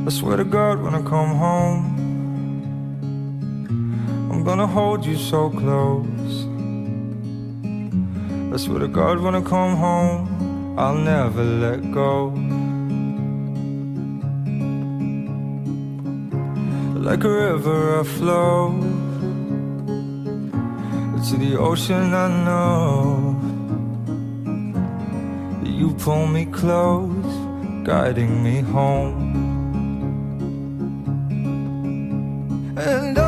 I swear to God when I come home, I'm gonna hold you so close. I swear to God when I come home, I'll never let go. Like a river I flow to the ocean. I know you pull me close, guiding me home. And